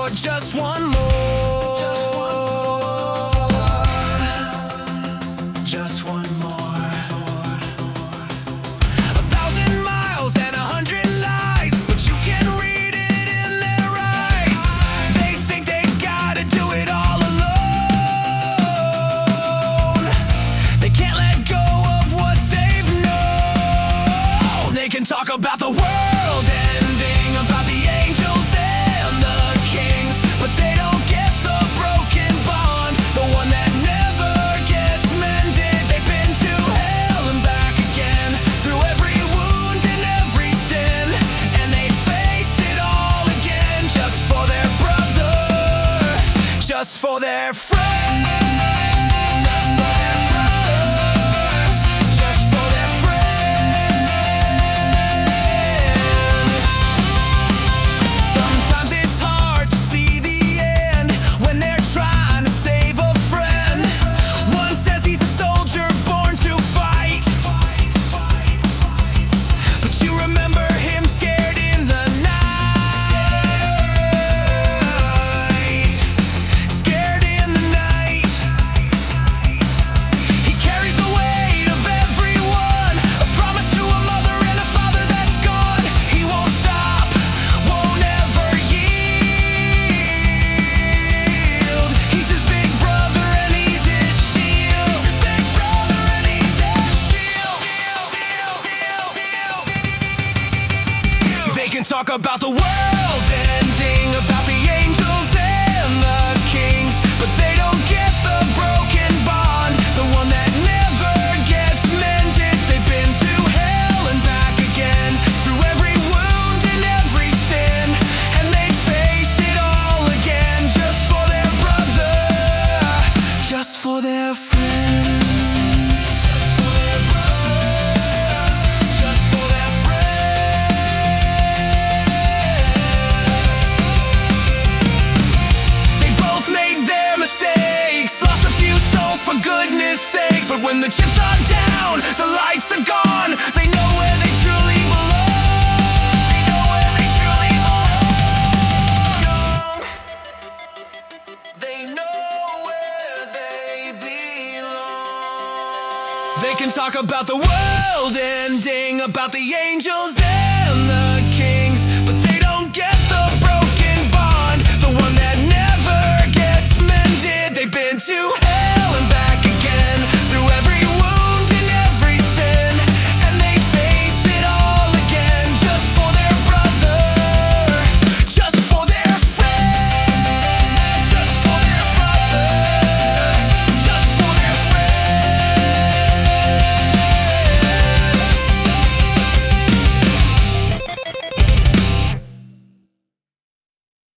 Just one more. Just one more. 1,000 miles and 100 lies, but you can read it in their eyes. They think they've gotta do it all alone. They can't let go of what they've known. They can talk about the world ending, about the angels and the kings, but they don't get the broken bond, the one that never gets mended. They've been to hell and back again, through every wound and every sin, and they face it all again, just for their brother, just for their friend. They can talk about the world ending, about the angels and the kings, but they don't get the broken bond, the one that never gets mended. They've been to hell and back again, through every wound and every sin, and they face it all again, just for their brother, just for their friend. But when the chips are down, the lights are gone, they know where they truly belong. They know where they truly belong. They know where they belong. They can talk about the world ending, about the angels